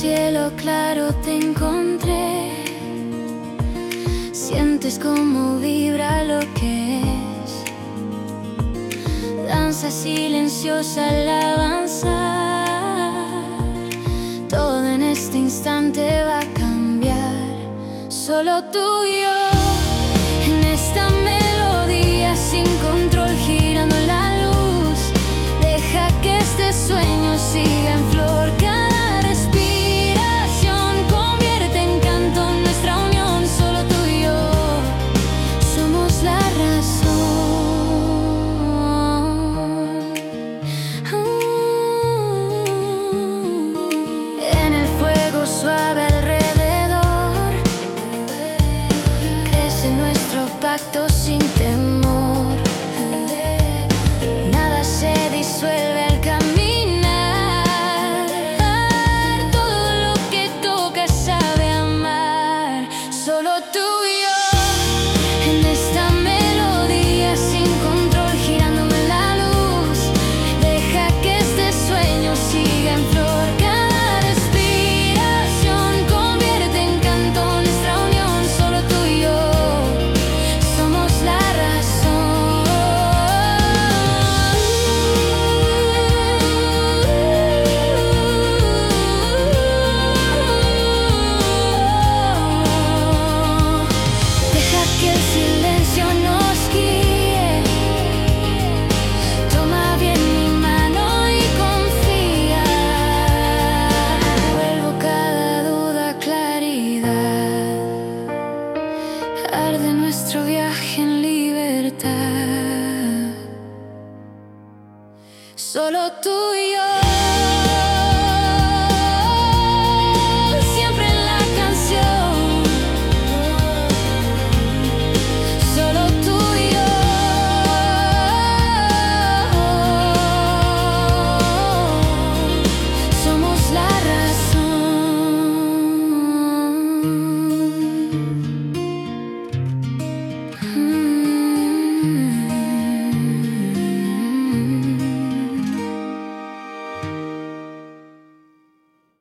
cielo claro te encontré. Sientes cómo vibra lo que es. Danza silenciosa al avanzar. Todo en este instante va a cambiar. Solo tú y yo en esta melodía sin control, girando la luz. Deja que este sueño siga en flor. Cada respiración convierte en canto nuestra unión. Solo tú y yo somos la razón. En el fuego suave alrededor crece nuestro pacto sin temor. Nada se disuelve al caminar. Todo lo que toca sabe amar. Solo tú y yo en esta melodía sin control, girando en la luz. Deja que este sueño siga en flor. Cada respiración convierte en canto nuestra unión. Solo tú y yo somos la razón. Deja que el silencio nos guíe. Toma bien mi mano y confía. Vuelvo cada duda a claridad. Arde nuestro viaje en libertad. Solo tú y yo.